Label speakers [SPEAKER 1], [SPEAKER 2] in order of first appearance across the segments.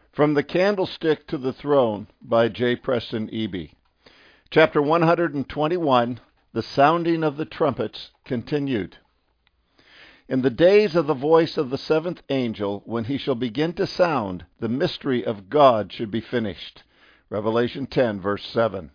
[SPEAKER 1] From the Candlestick to the Throne by J. Preston Eby. Chapter 121, The Sounding of the Trumpets, continued. In the days of the voice of the seventh angel, when he shall begin to sound, the mystery of God should be finished. Revelation 10, verse 7.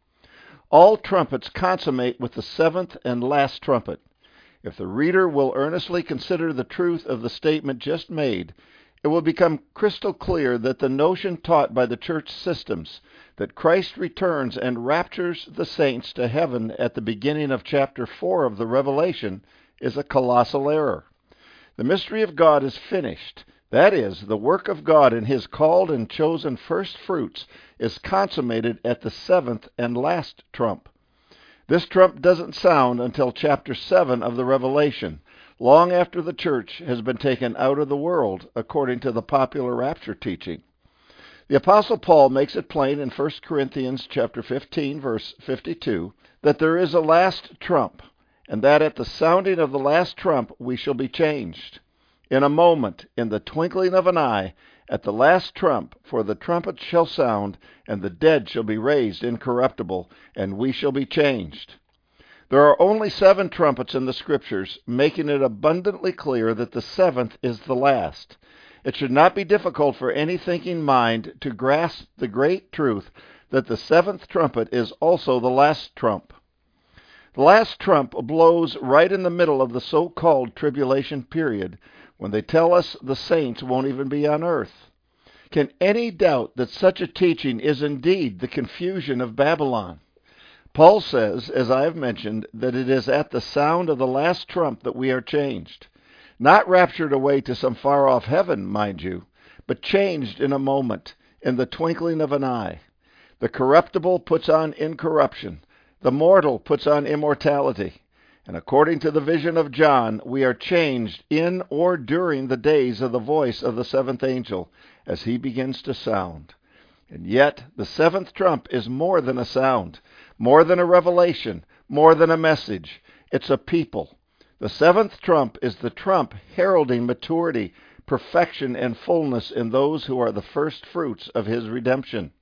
[SPEAKER 1] All trumpets consummate with the seventh and last trumpet. If the reader will earnestly consider the truth of the statement just made, it will become crystal clear that the notion taught by the church systems that Christ returns and raptures the saints to heaven at the beginning of chapter 4 of the Revelation is a colossal error. The mystery of God is finished. That is, the work of God in His called and chosen first fruits is consummated at the seventh and last trump. This trump doesn't sound until chapter 7 of the Revelation, long after the church has been taken out of the world, according to the popular rapture teaching. The Apostle Paul makes it plain in 1 Corinthians chapter 15, verse 52, that there is a last trump, and that at the sounding of the last trump we shall be changed. In a moment, in the twinkling of an eye, at the last trump, for the trumpet shall sound, and the dead shall be raised incorruptible, and we shall be changed. There are only 7 trumpets in the Scriptures, making it abundantly clear that the seventh is the last. It should not be difficult for any thinking mind to grasp the great truth that the seventh trumpet is also the last trump. The last trump blows right in the middle of the so-called tribulation period, when they tell us the saints won't even be on earth. Can any doubt that such a teaching is indeed the confusion of Babylon? Paul says, as I have mentioned, that it is at the sound of the last trump that we are changed. Not raptured away to some far-off heaven, mind you, but changed in a moment, in the twinkling of an eye. The corruptible puts on incorruption. The mortal puts on immortality. And according to the vision of John, we are changed in or during the days of the voice of the seventh angel, as he begins to sound. And yet, the seventh trump is more than a sound, more than a revelation, more than a message. It's a people. The seventh trump is the trump heralding maturity, perfection, and fullness in those who are the first fruits of His redemption.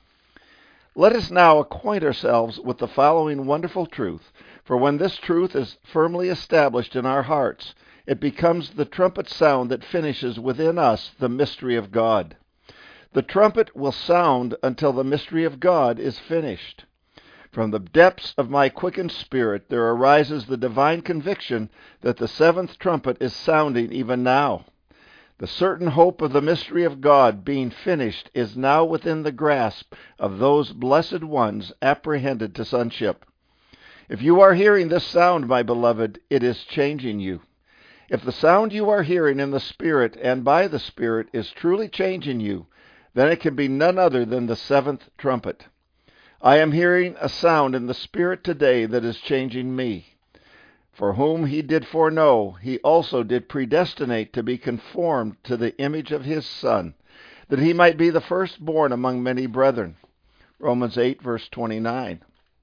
[SPEAKER 1] Let us now acquaint ourselves with the following wonderful truth, for when this truth is firmly established in our hearts, it becomes the trumpet sound that finishes within us the mystery of God. The trumpet will sound until the mystery of God is finished. From the depths of my quickened spirit there arises the divine conviction that the seventh trumpet is sounding even now. The certain hope of the mystery of God being finished is now within the grasp of those blessed ones apprehended to sonship. If you are hearing this sound, my beloved, it is changing you. If the sound you are hearing in the Spirit and by the Spirit is truly changing you, then it can be none other than the seventh trumpet. I am hearing a sound in the Spirit today that is changing me. For whom He did foreknow, He also did predestinate to be conformed to the image of His Son, that He might be the firstborn among many brethren. Romans 8, verse 29.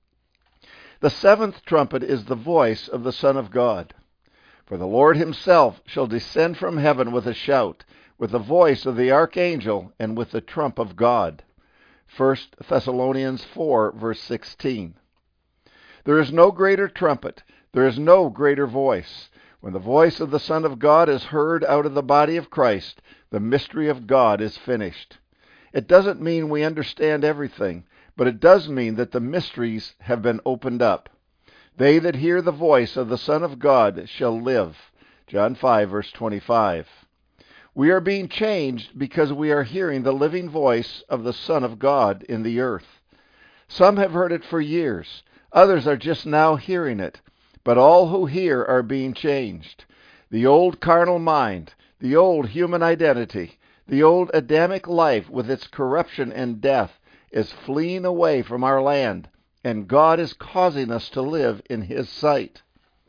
[SPEAKER 1] The seventh trumpet is the voice of the Son of God. For the Lord Himself shall descend from heaven with a shout, with the voice of the archangel, and with the trump of God. 1 Thessalonians 4, verse 16. There is no greater trumpet, there is no greater voice. When the voice of the Son of God is heard out of the body of Christ, the mystery of God is finished. It doesn't mean we understand everything, but it does mean that the mysteries have been opened up. They that hear the voice of the Son of God shall live. John 5, verse 25. We are being changed because we are hearing the living voice of the Son of God in the earth. Some have heard it for years. Others are just now hearing it. But all who hear are being changed. The old carnal mind, the old human identity, the old Adamic life with its corruption and death is fleeing away from our land, and God is causing us to live in His sight.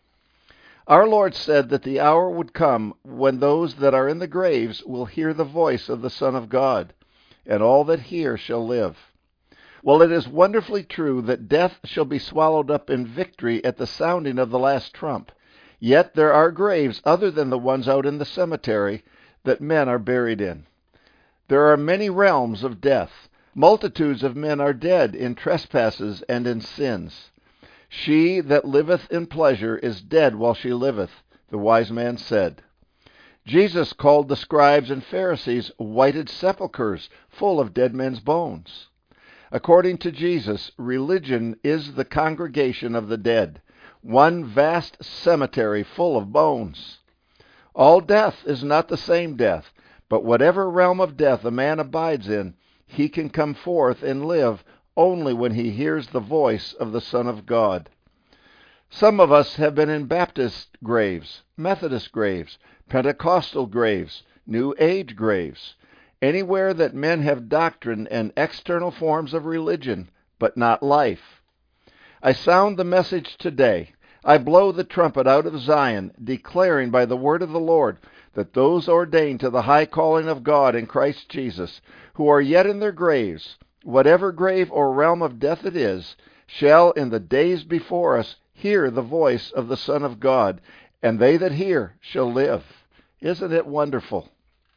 [SPEAKER 1] Our Lord said that the hour would come when those that are in the graves will hear the voice of the Son of God, and all that hear shall live. Well, it is wonderfully true that death shall be swallowed up in victory at the sounding of the last trump. Yet there are graves other than the ones out in the cemetery that men are buried in. There are many realms of death. Multitudes of men are dead in trespasses and in sins. She that liveth in pleasure is dead while she liveth, the wise man said. Jesus called the scribes and Pharisees whited sepulchres full of dead men's bones. According to Jesus, religion is the congregation of the dead, one vast cemetery full of bones. All death is not the same death, but whatever realm of death a man abides in, he can come forth and live only when he hears the voice of the Son of God. Some of us have been in Baptist graves, Methodist graves, Pentecostal graves, New Age graves, anywhere that men have doctrine and external forms of religion, but not life. I sound the message today. I blow the trumpet out of Zion, declaring by the word of the Lord that those ordained to the high calling of God in Christ Jesus, who are yet in their graves, whatever grave or realm of death it is, shall in the days before us hear the voice of the Son of God, and they that hear shall live. Isn't it wonderful?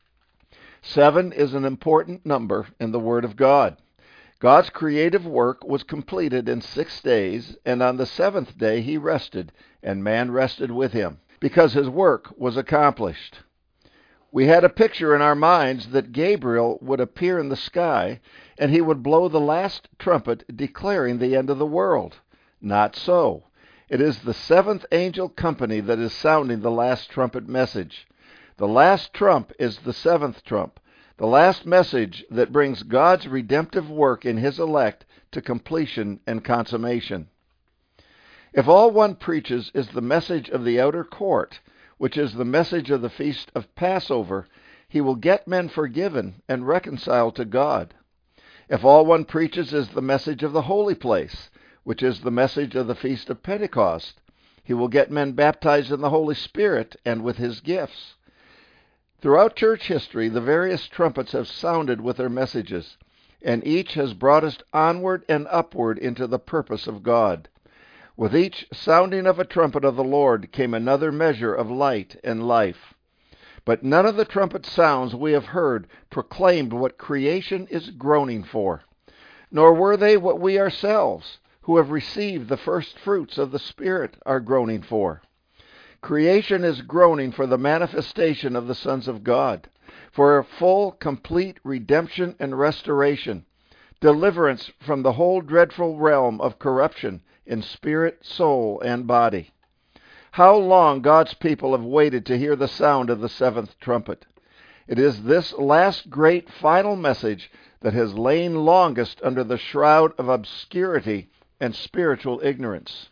[SPEAKER 1] 7 is an important number in the Word of God. God's creative work was completed in 6 days, and on the 7th day he rested, and man rested with him, because his work was accomplished. We had a picture in our minds that Gabriel would appear in the sky, and he would blow the last trumpet declaring the end of the world. Not so. It is the 7th angel company that is sounding the last trumpet message. The last trump is the 7th trump, the last message that brings God's redemptive work in his elect to completion and consummation. If all one preaches is the message of the outer court, which is the message of the feast of Passover, he will get men forgiven and reconciled to God. If all one preaches is the message of the holy place, which is the message of the feast of Pentecost, he will get men baptized in the Holy Spirit and with his gifts. Throughout church history, the various trumpets have sounded with their messages, and each has brought us onward and upward into the purpose of God. With each sounding of a trumpet of the Lord came another measure of light and life. But none of the trumpet sounds we have heard proclaimed what creation is groaning for, nor were they what we ourselves, who have received the first fruits of the Spirit, are groaning for. Creation is groaning for the manifestation of the sons of God, for a full, complete redemption and restoration, deliverance from the whole dreadful realm of corruption in spirit, soul, and body. How long God's people have waited to hear the sound of the 7th trumpet. It is this last great final message that has lain longest under the shroud of obscurity and spiritual ignorance.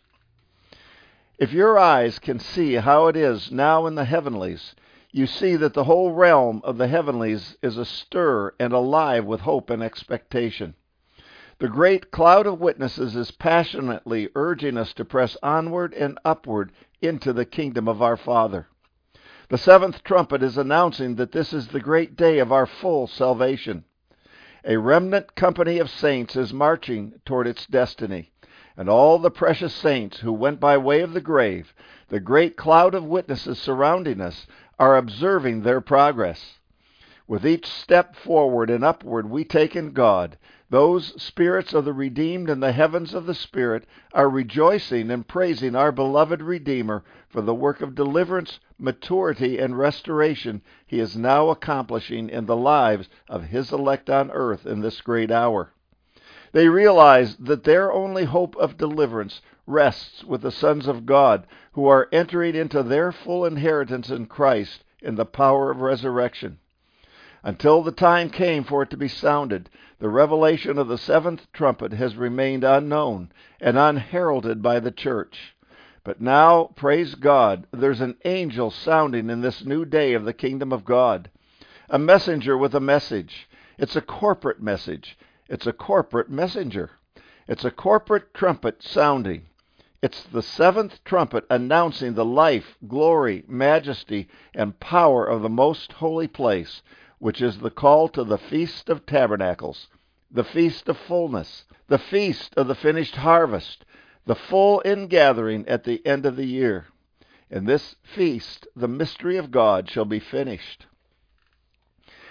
[SPEAKER 1] If your eyes can see how it is now in the heavenlies, you see that the whole realm of the heavenlies is astir and alive with hope and expectation. The great cloud of witnesses is passionately urging us to press onward and upward into the kingdom of our Father. The 7th trumpet is announcing that this is the great day of our full salvation. A remnant company of saints is marching toward its destiny, and all the precious saints who went by way of the grave, the great cloud of witnesses surrounding us, are observing their progress. With each step forward and upward we take in God, those spirits of the redeemed in the heavens of the Spirit are rejoicing and praising our beloved Redeemer for the work of deliverance, maturity, and restoration he is now accomplishing in the lives of his elect on earth in this great hour. They realize that their only hope of deliverance rests with the sons of God who are entering into their full inheritance in Christ in the power of resurrection. Until the time came for it to be sounded, the revelation of the 7th trumpet has remained unknown and unheralded by the church. But now, praise God, there's an angel sounding in this new day of the kingdom of God. A messenger with a message. It's a corporate message. It's a corporate messenger. It's a corporate trumpet sounding. It's the 7th trumpet announcing the life, glory, majesty, and power of the most holy place, which is the call to the Feast of Tabernacles, the Feast of Fullness, the Feast of the Finished Harvest, the full ingathering at the end of the year. In this feast, the mystery of God shall be finished.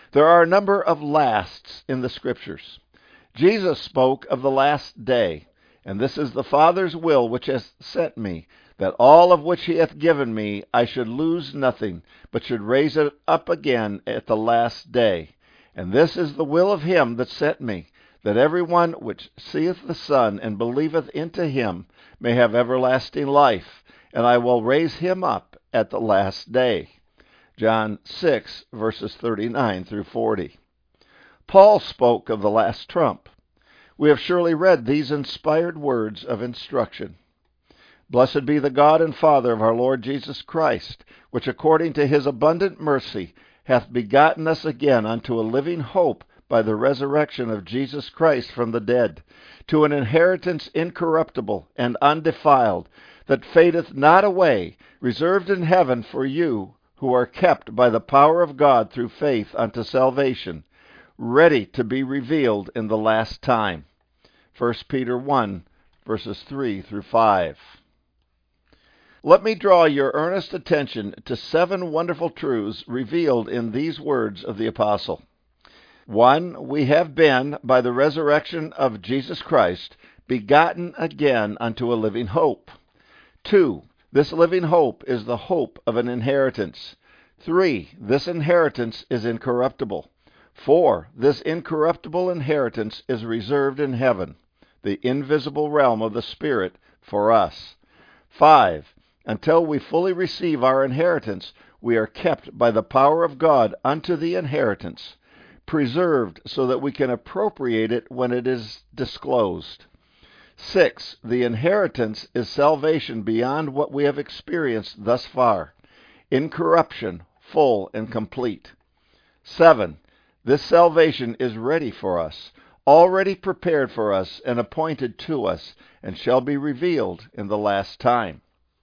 [SPEAKER 1] There are a number of lasts in the Scriptures. Jesus spoke of the last day, and this is the Father's will which hath sent me, that all of which he hath given me I should lose nothing, but should raise it up again at the last day. And this is the will of him that sent me, that every one which seeth the Son and believeth into him may have everlasting life, and I will raise him up at the last day. John 6, verses 39 through 40. Paul spoke of the last trump. We have surely read these inspired words of instruction. Blessed be the God and Father of our Lord Jesus Christ, which according to his abundant mercy hath begotten us again unto a living hope by the resurrection of Jesus Christ from the dead, to an inheritance incorruptible and undefiled, that fadeth not away, reserved in heaven for you, who are kept by the power of God through faith unto salvation, ready to be revealed in the last time. 1 Peter 1, verses 3 through 5. Let me draw your earnest attention to 7 wonderful truths revealed in these words of the apostle. 1. We have been, by the resurrection of Jesus Christ, begotten again unto a living hope. 2. This living hope is the hope of an inheritance. 3. This inheritance is incorruptible. 4. This incorruptible inheritance is reserved in heaven, the invisible realm of the Spirit, for us. 5. Until we fully receive our inheritance, we are kept by the power of God unto the inheritance, preserved so that we can appropriate it when it is disclosed. 6. The inheritance is salvation beyond what we have experienced thus far, incorruption, full and complete. 7. This salvation is ready for us, already prepared for us and appointed to us, and shall be revealed in the last time.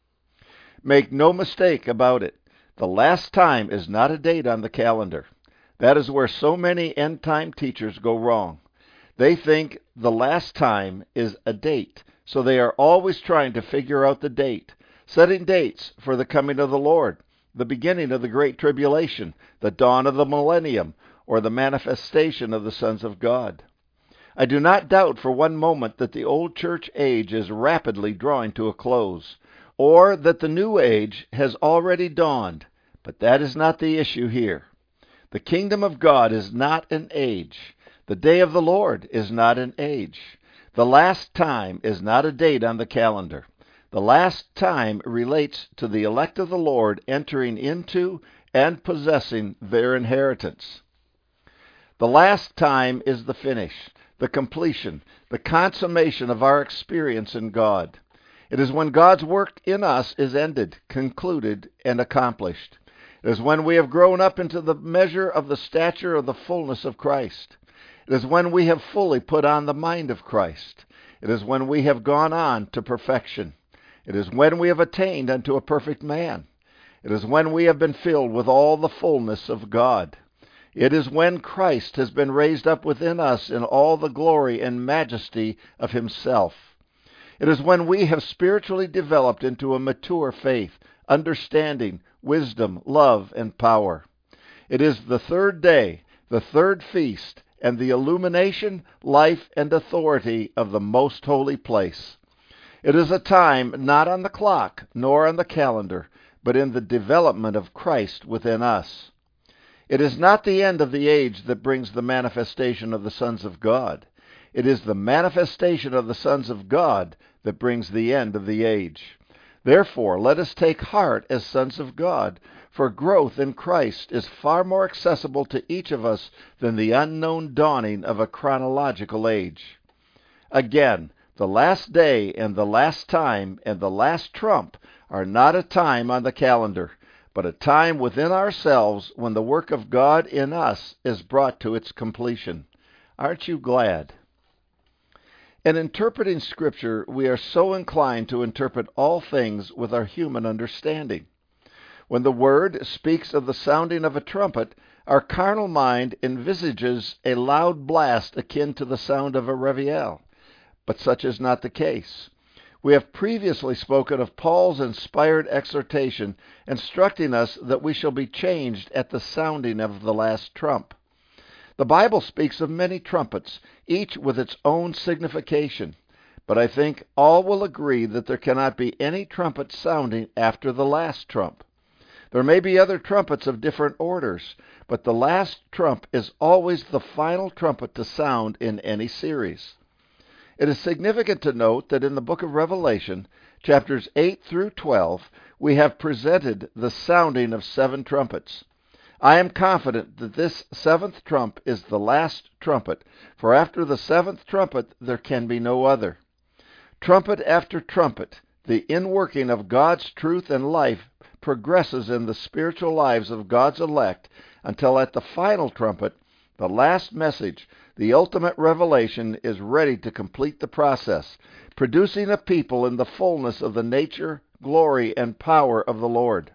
[SPEAKER 1] Make no mistake about it. The last time is not a date on the calendar. That is where so many end-time teachers go wrong. They think the last time is a date, so they are always trying to figure out the date, setting dates for the coming of the Lord, the beginning of the Great Tribulation, the dawn of the millennium, or the manifestation of the sons of God. I do not doubt for one moment that the old church age is rapidly drawing to a close, or that the new age has already dawned, but that is not the issue here. The kingdom of God is not an age. The day of the Lord is not an age. The last time is not a date on the calendar. The last time relates to the elect of the Lord entering into and possessing their inheritance. The last time is the finish, the completion, the consummation of our experience in God. It is when God's work in us is ended, concluded, and accomplished. It is when we have grown up into the measure of the stature of the fullness of Christ. It is when we have fully put on the mind of Christ. It is when we have gone on to perfection. It is when we have attained unto a perfect man. It is when we have been filled with all the fullness of God. It is when Christ has been raised up within us in all the glory and majesty of himself. It is when we have spiritually developed into a mature faith, understanding, wisdom, love, and power. It is the third day, the third feast, and the illumination, life, and authority of the most holy place. It is a time not on the clock, nor on the calendar, but in the development of Christ within us. It is not the end of the age that brings the manifestation of the sons of God. It is the manifestation of the sons of God that brings the end of the age. Therefore, let us take heart as sons of God, for growth in Christ is far more accessible to each of us than the unknown dawning of a chronological age. Again, the last day and the last time and the last trump are not a time on the calendar, but a time within ourselves when the work of God in us is brought to its completion. Aren't you glad? In interpreting Scripture, we are so inclined to interpret all things with our human understanding. When the Word speaks of the sounding of a trumpet, our carnal mind envisages a loud blast akin to the sound of a reveille. But such is not the case. We have previously spoken of Paul's inspired exhortation, instructing us that we shall be changed at the sounding of the last trump. The Bible speaks of many trumpets, each with its own signification, but I think all will agree that there cannot be any trumpet sounding after the last trump. There may be other trumpets of different orders, but the last trump is always the final trumpet to sound in any series. It is significant to note that in the book of Revelation, chapters 8 through 12, we have presented the sounding of 7 trumpets. I am confident that this 7th trump is the last trumpet, for after the 7th trumpet there can be no other. Trumpet after trumpet, the inworking of God's truth and life progresses in the spiritual lives of God's elect until at the final trumpet, the last message, the ultimate revelation, is ready to complete the process, producing a people in the fullness of the nature, glory, and power of the Lord.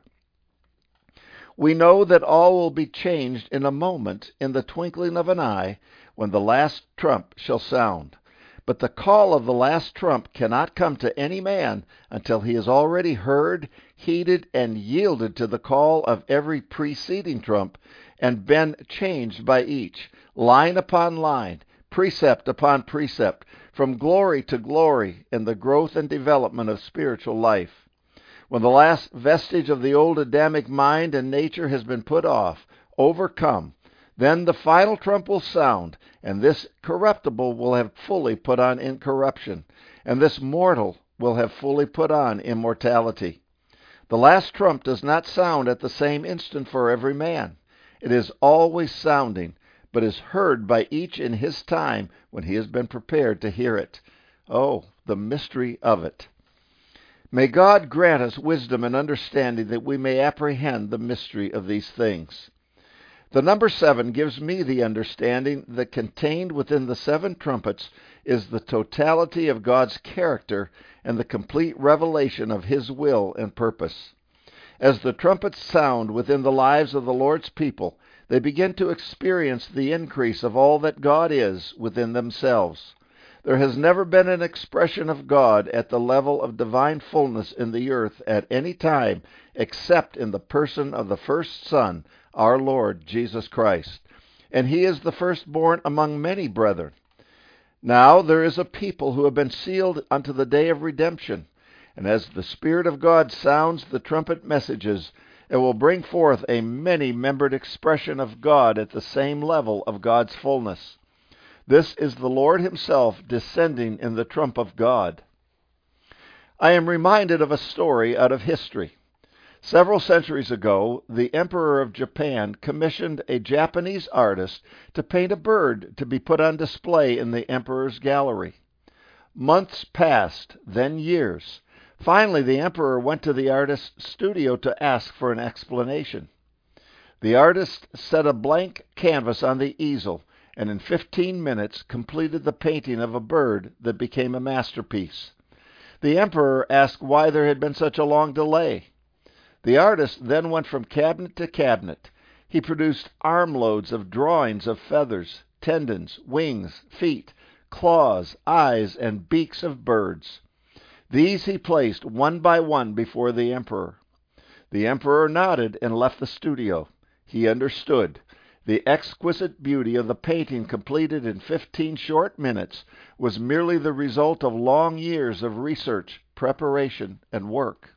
[SPEAKER 1] We know that all will be changed in a moment, in the twinkling of an eye, when the last trump shall sound. But the call of the last trump cannot come to any man until he has already heard, heeded, and yielded to the call of every preceding trump, and been changed by each, line upon line, precept upon precept, from glory to glory in the growth and development of spiritual life. When the last vestige of the old Adamic mind and nature has been put off, overcome, then the final trump will sound, and this corruptible will have fully put on incorruption, and this mortal will have fully put on immortality. The last trump does not sound at the same instant for every man. It is always sounding, but is heard by each in his time when he has been prepared to hear it. Oh, the mystery of it! May God grant us wisdom and understanding that we may apprehend the mystery of these things. The number 7 gives me the understanding that contained within the 7 trumpets is the totality of God's character and the complete revelation of His will and purpose. As the trumpets sound within the lives of the Lord's people, they begin to experience the increase of all that God is within themselves. There has never been an expression of God at the level of divine fullness in the earth at any time except in the person of the first Son, our Lord Jesus Christ. And He is the firstborn among many brethren. Now there is a people who have been sealed unto the day of redemption. And as the Spirit of God sounds the trumpet messages, it will bring forth a many-membered expression of God at the same level of God's fullness. This is the Lord Himself descending in the trump of God. I am reminded of a story out of history. Several centuries ago, the Emperor of Japan commissioned a Japanese artist to paint a bird to be put on display in the Emperor's gallery. Months passed, then years. Finally, the Emperor went to the artist's studio to ask for an explanation. The artist set a blank canvas on the easel, and in 15 minutes completed the painting of a bird that became a masterpiece. The Emperor asked why there had been such a long delay. The artist then went from cabinet to cabinet. He produced armloads of drawings of feathers, tendons, wings, feet, claws, eyes, and beaks of birds. These he placed one by one before the Emperor. The Emperor nodded and left the studio. He understood. The exquisite beauty of the painting, completed in 15 short minutes, was merely the result of long years of research, preparation, and work.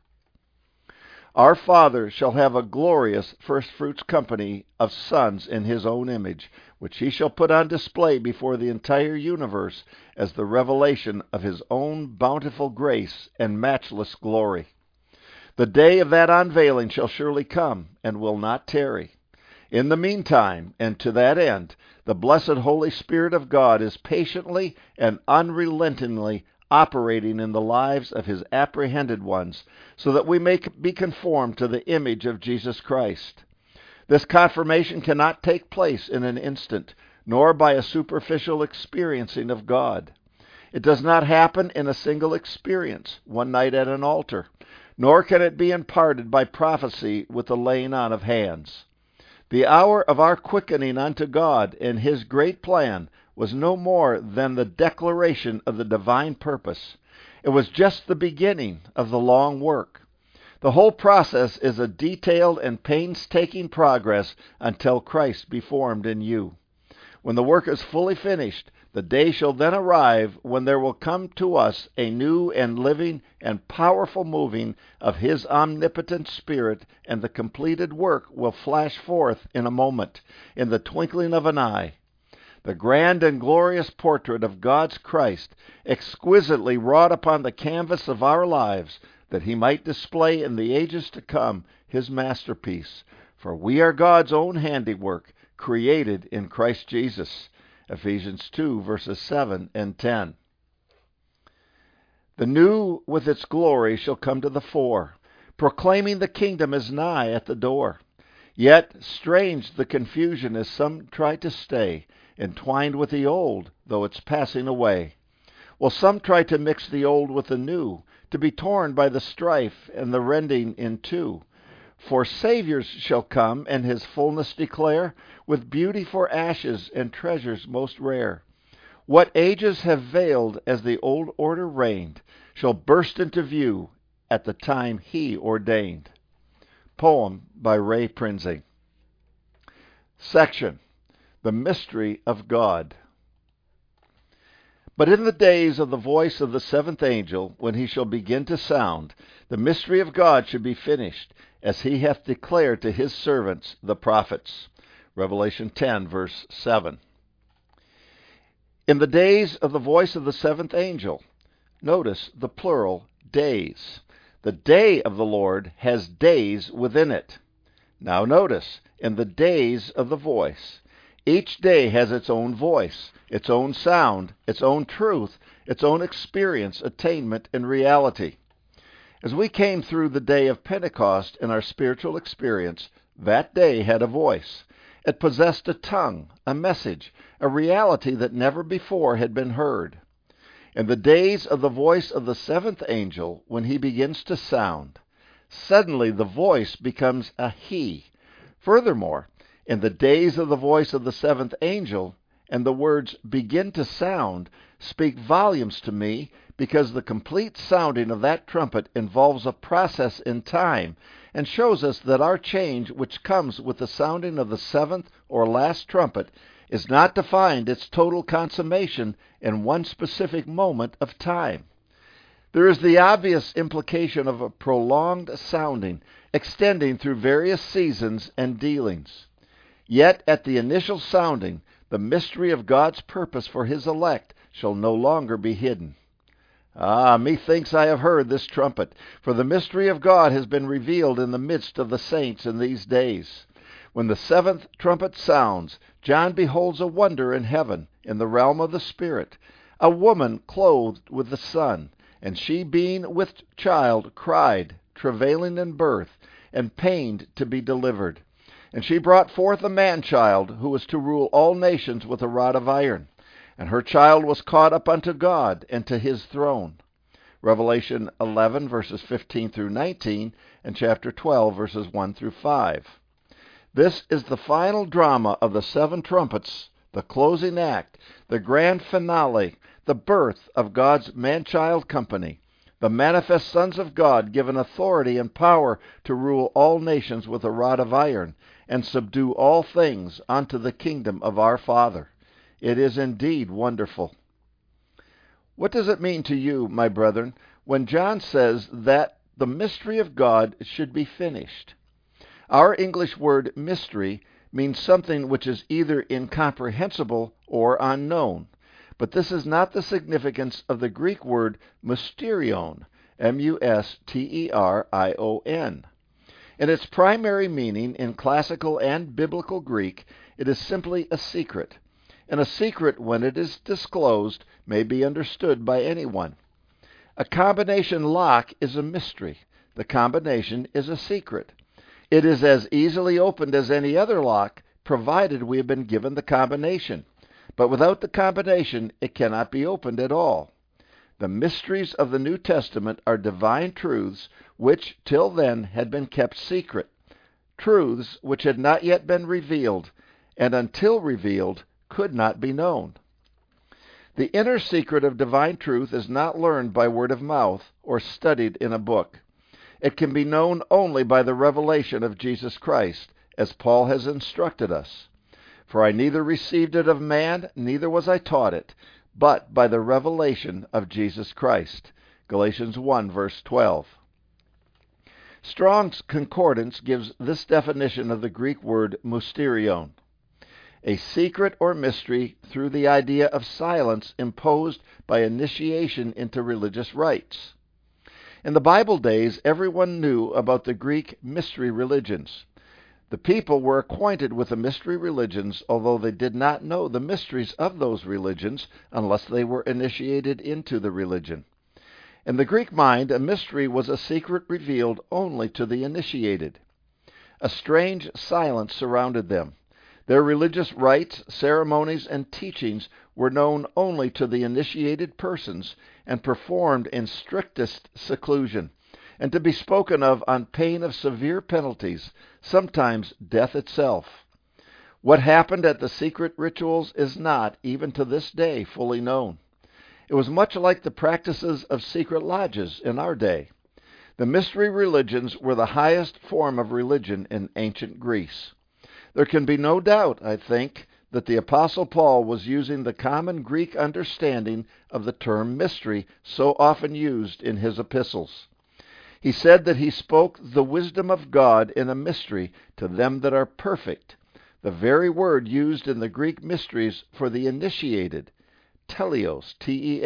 [SPEAKER 1] Our Father shall have a glorious first-fruits company of sons in His own image, which He shall put on display before the entire universe as the revelation of His own bountiful grace and matchless glory. The day of that unveiling shall surely come, and will not tarry. In the meantime, and to that end, the blessed Holy Spirit of God is patiently and unrelentingly operating in the lives of His apprehended ones, so that we may be conformed to the image of Jesus Christ. This confirmation cannot take place in an instant, nor by a superficial experiencing of God. It does not happen in a single experience, one night at an altar, nor can it be imparted by prophecy with the laying on of hands. The hour of our quickening unto God in His great plan was no more than the declaration of the divine purpose. It was just the beginning of the long work. The whole process is a detailed and painstaking progress until Christ be formed in you. When the work is fully finished, the day shall then arrive when there will come to us a new and living and powerful moving of His omnipotent Spirit, and the completed work will flash forth in a moment, in the twinkling of an eye. The grand and glorious portrait of God's Christ, exquisitely wrought upon the canvas of our lives, that He might display in the ages to come His masterpiece. For we are God's own handiwork, created in Christ Jesus. Ephesians 2, verses 7 and 10. The new with its glory shall come to the fore, proclaiming the kingdom is nigh at the door. Yet strange the confusion as some try to stay, entwined with the old, though it's passing away. While some try to mix the old with the new, to be torn by the strife and the rending in two. For Saviors shall come, and His fullness declare, with beauty for ashes and treasures most rare. What ages have veiled as the old order reigned, shall burst into view at the time He ordained. Poem by Ray Prinzing. Section: The Mystery of God. But in the days of the voice of the seventh angel, when he shall begin to sound, the mystery of God should be finished, as He hath declared to His servants the prophets. Revelation 10, verse 7. In the days of the voice of the seventh angel, notice the plural, days. The day of the Lord has days within it. Now notice, in the days of the voice. Each day has its own voice, its own sound, its own truth, its own experience, attainment, and reality. As we came through the day of Pentecost in our spiritual experience, that day had a voice. It possessed a tongue, a message, a reality that never before had been heard. In the days of the voice of the seventh angel, when he begins to sound, suddenly the voice becomes a he. Furthermore, in the days of the voice of the seventh angel, and the words begin to sound, speak volumes to me, because the complete sounding of that trumpet involves a process in time, and shows us that our change, which comes with the sounding of the seventh or last trumpet, is not to find its total consummation in one specific moment of time. There is the obvious implication of a prolonged sounding, extending through various seasons and dealings. Yet at the initial sounding, the mystery of God's purpose for His elect shall no longer be hidden. Ah, methinks I have heard this trumpet, for the mystery of God has been revealed in the midst of the saints in these days. When the seventh trumpet sounds, John beholds a wonder in heaven, in the realm of the Spirit, a woman clothed with the sun, and she being with child cried, travailing in birth, and pained to be delivered. And she brought forth a man-child, who was to rule all nations with a rod of iron. And her child was caught up unto God and to His throne. Revelation 11, verses 15 through 19, and chapter 12, verses 1 through 5. This is the final drama of the seven trumpets, the closing act, the grand finale, the birth of God's man-child company, the manifest sons of God given authority and power to rule all nations with a rod of iron, and subdue all things unto the kingdom of our Father. It is indeed wonderful. What does it mean to you, my brethren, when John says that the mystery of God should be finished? Our English word mystery means something which is either incomprehensible or unknown. But this is not the significance of the Greek word mysterion, M-U-S-T-E-R-I-O-N. In its primary meaning in classical and biblical Greek, it is simply a secret. And a secret, when it is disclosed, may be understood by anyone. A combination lock is a mystery. The combination is a secret. It is as easily opened as any other lock, provided we have been given the combination. But without the combination, it cannot be opened at all. The mysteries of the New Testament are divine truths which till then had been kept secret, truths which had not yet been revealed, and until revealed could not be known. The inner secret of divine truth is not learned by word of mouth or studied in a book. It can be known only by the revelation of Jesus Christ, as Paul has instructed us. For I neither received it of man, neither was I taught it, but by the revelation of Jesus Christ. Galatians 1, verse 12. Strong's Concordance gives this definition of the Greek word mysterion: a secret or mystery through the idea of silence imposed by initiation into religious rites. In the Bible days, everyone knew about the Greek mystery religions. The people were acquainted with the mystery religions, although they did not know the mysteries of those religions unless they were initiated into the religion. In the Greek mind, a mystery was a secret revealed only to the initiated. A strange silence surrounded them. Their religious rites, ceremonies, and teachings were known only to the initiated persons and performed in strictest seclusion, and to be spoken of on pain of severe penalties, sometimes death itself. What happened at the secret rituals is not, even to this day, fully known. It was much like the practices of secret lodges in our day. The mystery religions were the highest form of religion in ancient Greece. There can be no doubt, I think, that the Apostle Paul was using the common Greek understanding of the term mystery so often used in his epistles. He said that he spoke the wisdom of God in a mystery to them that are perfect, the very word used in the Greek mysteries for the initiated, teleos,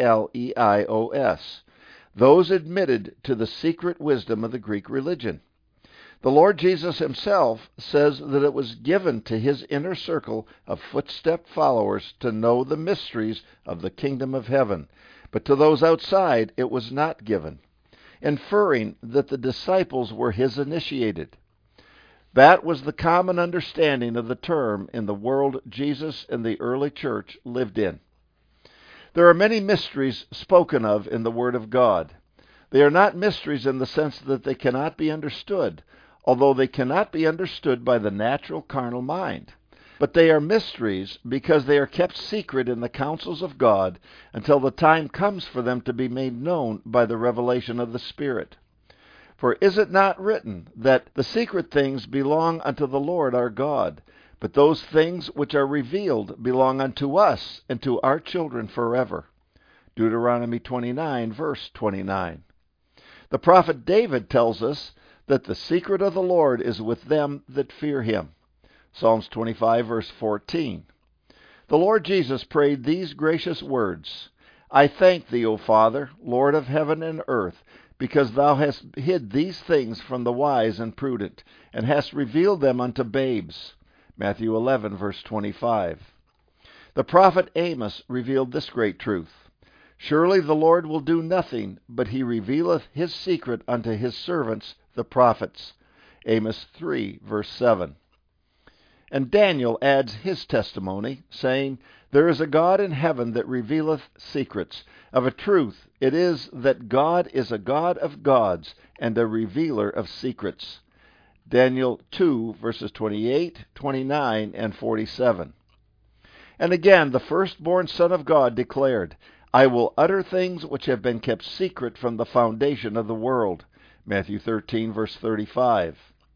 [SPEAKER 1] T-E-L-E-I-O-S, those admitted to the secret wisdom of the Greek religion. The Lord Jesus himself says that it was given to his inner circle of footstep followers to know the mysteries of the kingdom of heaven, but to those outside it was not given, inferring that the disciples were his initiated. That was the common understanding of the term in the world Jesus and the early church lived in. There are many mysteries spoken of in the Word of God. They are not mysteries in the sense that they cannot be understood, although they cannot be understood by the natural carnal mind. But they are mysteries because they are kept secret in the counsels of God until the time comes for them to be made known by the revelation of the Spirit. For is it not written that the secret things belong unto the Lord our God, but those things which are revealed belong unto us and to our children forever? Deuteronomy 29, verse 29. The prophet David tells us that the secret of the Lord is with them that fear him. Psalms 25, verse 14. The Lord Jesus prayed these gracious words: I thank thee, O Father, Lord of heaven and earth, because thou hast hid these things from the wise and prudent, and hast revealed them unto babes. Matthew 11, verse 25. The prophet Amos revealed this great truth: Surely the Lord will do nothing, but he revealeth his secret unto his servants the prophets. Amos 3, verse 7. And Daniel adds his testimony, saying, There is a God in heaven that revealeth secrets. Of a truth it is that God is a God of gods, and a revealer of secrets. Daniel 2, verses 28, 29, and 47. And again, the firstborn Son of God declared, I will utter things which have been kept secret from the foundation of the world. Matthew 13, verse 35.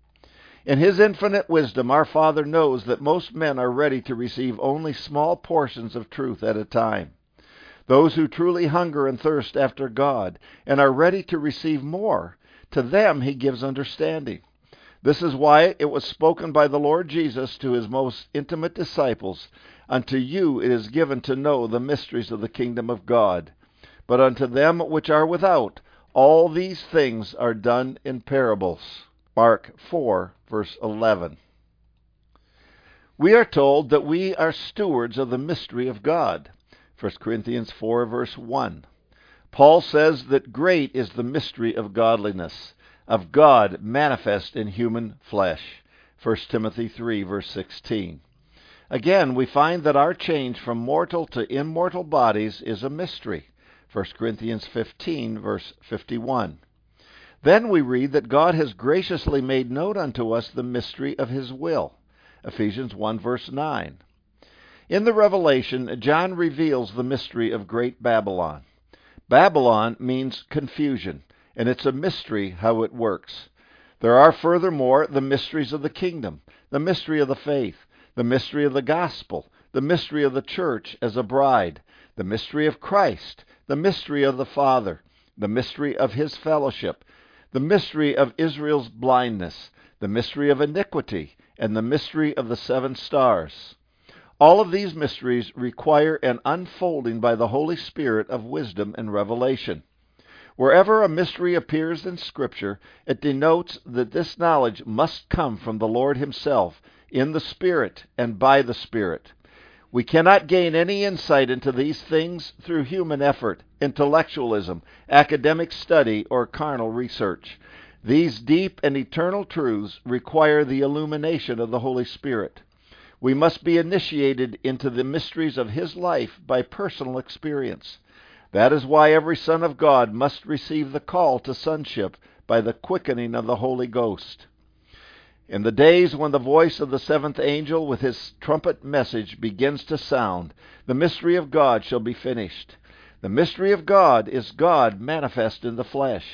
[SPEAKER 1] In his infinite wisdom, our Father knows that most men are ready to receive only small portions of truth at a time. Those who truly hunger and thirst after God and are ready to receive more, to them he gives understanding. This is why it was spoken by the Lord Jesus to his most intimate disciples, Unto you it is given to know the mysteries of the kingdom of God. But unto them which are without, all these things are done in parables. Mark 4, verse 11. We are told that we are stewards of the mystery of God. 1 Corinthians 4, verse 1. Paul says that great is the mystery of godliness, of God manifest in human flesh. 1 Timothy 3, verse 16. Again, we find that our change from mortal to immortal bodies is a mystery. 1 Corinthians 15, verse 51. Then we read that God has graciously made known unto us the mystery of his will. Ephesians 1, verse 9. In the Revelation, John reveals the mystery of Great Babylon. Babylon means confusion, and it's a mystery how it works. There are furthermore the mysteries of the kingdom, the mystery of the faith, the mystery of the gospel, the mystery of the church as a bride, the mystery of Christ, the mystery of the Father, the mystery of his fellowship, the mystery of Israel's blindness, the mystery of iniquity, and the mystery of the 7 stars. All of these mysteries require an unfolding by the Holy Spirit of wisdom and revelation. Wherever a mystery appears in Scripture, it denotes that this knowledge must come from the Lord himself, in the Spirit and by the Spirit. We cannot gain any insight into these things through human effort, intellectualism, academic study, or carnal research. These deep and eternal truths require the illumination of the Holy Spirit. We must be initiated into the mysteries of his life by personal experience. That is why every son of God must receive the call to sonship by the quickening of the Holy Ghost. In the days when the voice of the 7th angel with his trumpet message begins to sound, the mystery of God shall be finished. The mystery of God is God manifest in the flesh.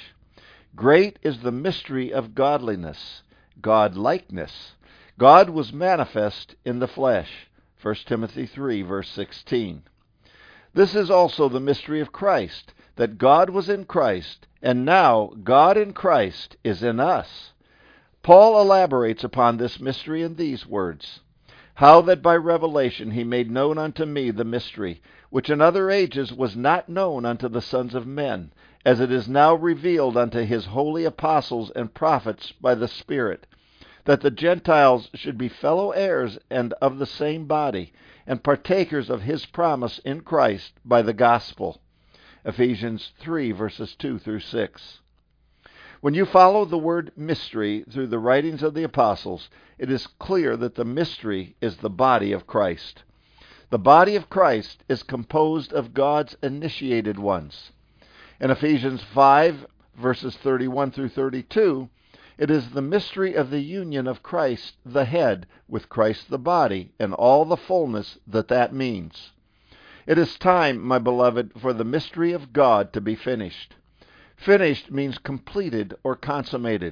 [SPEAKER 1] Great is the mystery of godliness, God-likeness. God was manifest in the flesh. 1 Timothy 3, verse 16. This is also the mystery of Christ, that God was in Christ, and now God in Christ is in us. Paul elaborates upon this mystery in these words: "How that by revelation he made known unto me the mystery, which in other ages was not known unto the sons of men, as it is now revealed unto his holy apostles and prophets by the Spirit, that the Gentiles should be fellow heirs and of the same body, and partakers of his promise in Christ by the gospel." Ephesians 3, verses 2 through 6. When you follow the word mystery through the writings of the apostles, it is clear that the mystery is the body of Christ. The body of Christ is composed of God's initiated ones. In Ephesians 5, verses 31 through 32, it is the mystery of the union of Christ, the head, with Christ the body, and all the fullness that means. It is time, my beloved, for the mystery of God to be finished. Finished means completed or consummated.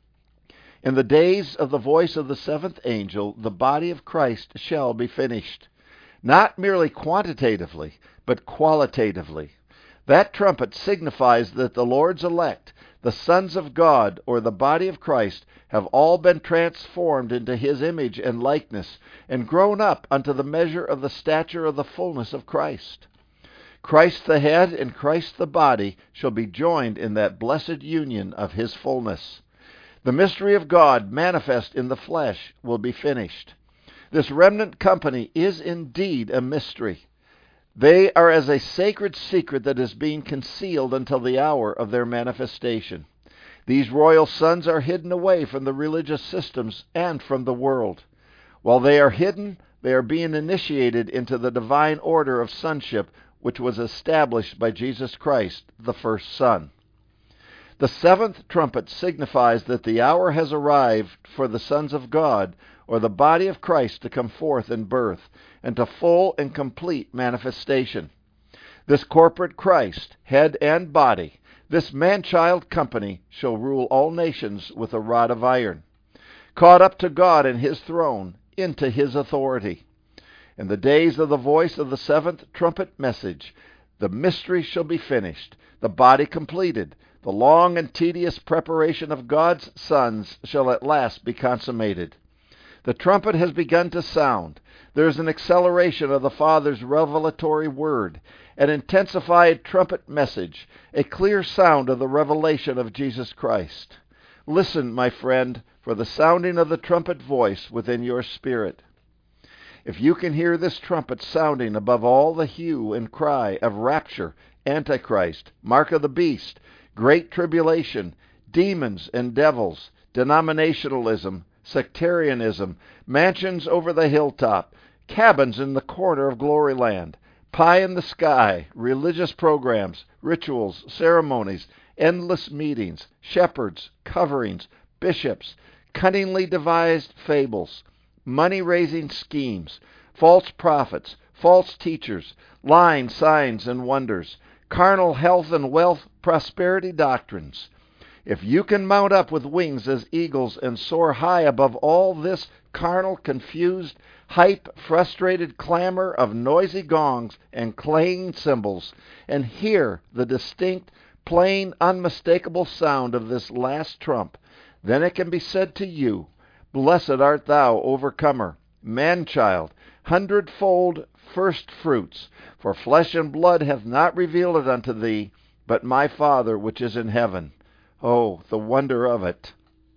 [SPEAKER 1] In the days of the voice of the 7th angel, the body of Christ shall be finished. Not merely quantitatively, but qualitatively. That trumpet signifies that the Lord's elect, the sons of God, or the body of Christ, have all been transformed into his image and likeness, and grown up unto the measure of the stature of the fullness of Christ. Christ the head and Christ the body shall be joined in that blessed union of his fullness. The mystery of God manifest in the flesh will be finished. This remnant company is indeed a mystery. They are as a sacred secret that is being concealed until the hour of their manifestation. These royal sons are hidden away from the religious systems and from the world. While they are hidden, they are being initiated into the divine order of sonship, which was established by Jesus Christ, the first Son. The 7th trumpet signifies that the hour has arrived for the sons of God, or the body of Christ, to come forth in birth, and to full and complete manifestation. This corporate Christ, head and body, this man-child company, shall rule all nations with a rod of iron, caught up to God and his throne, into his authority. In the days of the voice of the 7th trumpet message, the mystery shall be finished, the body completed. The long and tedious preparation of God's sons shall at last be consummated. The trumpet has begun to sound. There is an acceleration of the Father's revelatory word, an intensified trumpet message, a clear sound of the revelation of Jesus Christ. Listen, my friend, for the sounding of the trumpet voice within your spirit. If you can hear this trumpet sounding above all the hue and cry of rapture, Antichrist, mark of the beast, great tribulation, demons and devils, denominationalism, sectarianism, mansions over the hilltop, cabins in the corner of glory land, pie in the sky, religious programs, rituals, ceremonies, endless meetings, shepherds, coverings, bishops, cunningly devised fables, money-raising schemes, false prophets, false teachers, lying signs and wonders, carnal health and wealth, prosperity doctrines. If you can mount up with wings as eagles and soar high above all this carnal, confused, hype, frustrated clamor of noisy gongs and clanging cymbals, and hear the distinct, plain, unmistakable sound of this last trump, then it can be said to you, Blessed art thou, overcomer, man-child, hundredfold first fruits, for flesh and blood hath not revealed it unto thee, but my Father which is in heaven. Oh, the wonder of it!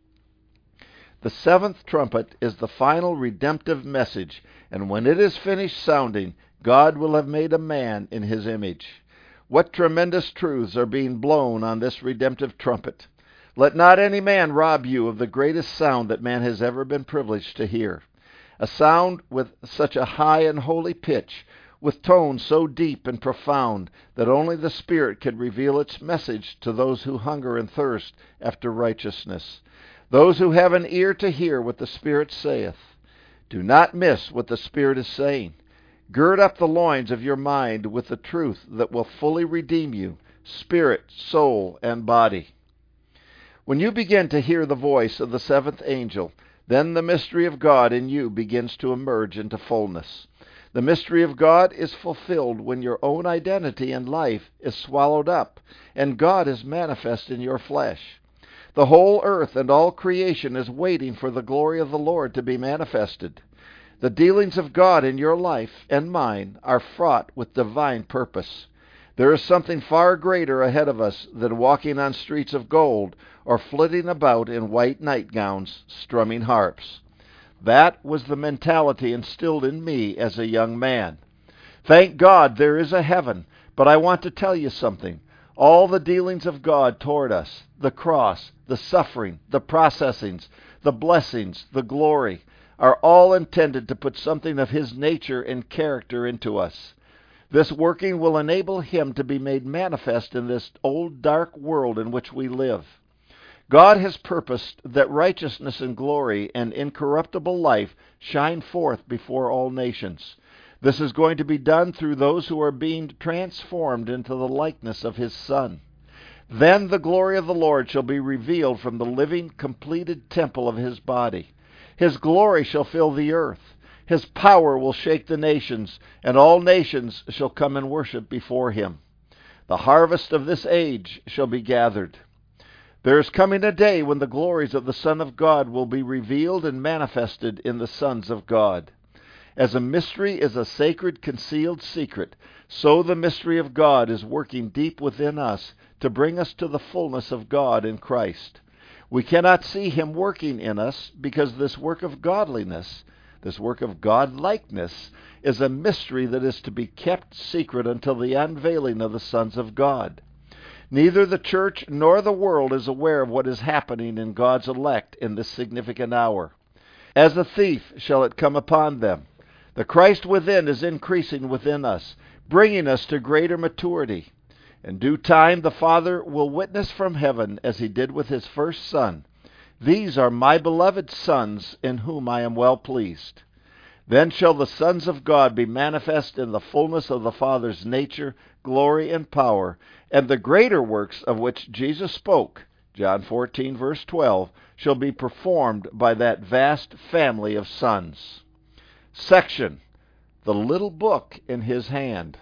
[SPEAKER 1] The seventh trumpet is the final redemptive message, and when it is finished sounding, God will have made a man in his image. What tremendous truths are being blown on this redemptive trumpet! Let not any man rob you of the greatest sound that man has ever been privileged to hear. A sound with such a high and holy pitch, with tones so deep and profound that only the Spirit can reveal its message to those who hunger and thirst after righteousness, those who have an ear to hear what the Spirit saith. Do not miss what the Spirit is saying. Gird up the loins of your mind with the truth that will fully redeem you, spirit, soul, and body. When you begin to hear the voice of the seventh angel, then the mystery of God in you begins to emerge into fullness. The mystery of God is fulfilled when your own identity and life is swallowed up, and God is manifest in your flesh. The whole earth and all creation is waiting for the glory of the Lord to be manifested. The dealings of God in your life and mine are fraught with divine purpose. There is something far greater ahead of us than walking on streets of gold or flitting about in white nightgowns, strumming harps. That was the mentality instilled in me as a young man. Thank God there is a heaven, but I want to tell you something. All the dealings of God toward us, the cross, the suffering, the processings, the blessings, the glory, are all intended to put something of His nature and character into us. This working will enable Him to be made manifest in this old dark world in which we live. God has purposed that righteousness and glory and incorruptible life shine forth before all nations. This is going to be done through those who are being transformed into the likeness of His Son. Then the glory of the Lord shall be revealed from the living, completed temple of His body. His glory shall fill the earth. His power will shake the nations, and all nations shall come and worship before Him. The harvest of this age shall be gathered. There is coming a day when the glories of the Son of God will be revealed and manifested in the sons of God. As a mystery is a sacred concealed secret, so the mystery of God is working deep within us to bring us to the fullness of God in Christ. We cannot see Him working in us because this work of godliness, this work of God-likeness, is a mystery that is to be kept secret until the unveiling of the sons of God. Neither the church nor the world is aware of what is happening in God's elect in this significant hour. As a thief shall it come upon them. The Christ within is increasing within us, bringing us to greater maturity. In due time the Father will witness from heaven as He did with His first Son. These are my beloved sons in whom I am well pleased. Then shall the sons of God be manifest in the fullness of the Father's nature, glory, and power, and the greater works of which Jesus spoke, John 14, verse 12, shall be performed by that vast family of sons. Section: The little book in His hand.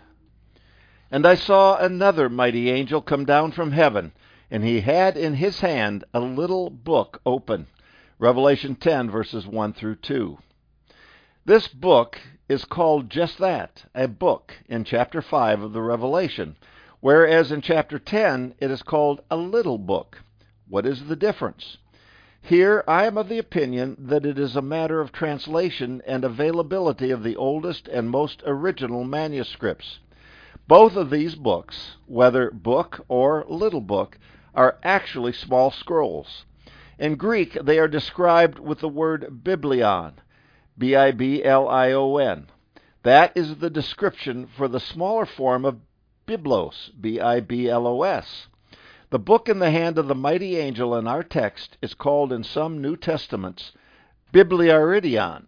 [SPEAKER 1] And I saw another mighty angel come down from heaven, and he had in his hand a little book open. Revelation 10, verses 1 through 2. This book is called just that, a book, in chapter 5 of the Revelation, whereas in chapter 10 it is called a little book. What is the difference? Here I am of the opinion that it is a matter of translation and availability of the oldest and most original manuscripts. Both of these books, whether book or little book, are actually small scrolls. In Greek they are described with the word biblion, B-I-B-L-I-O-N. That is the description for the smaller form of biblos, B-I-B-L-O-S. The book in the hand of the mighty angel in our text is called in some New Testaments Bibliaridion,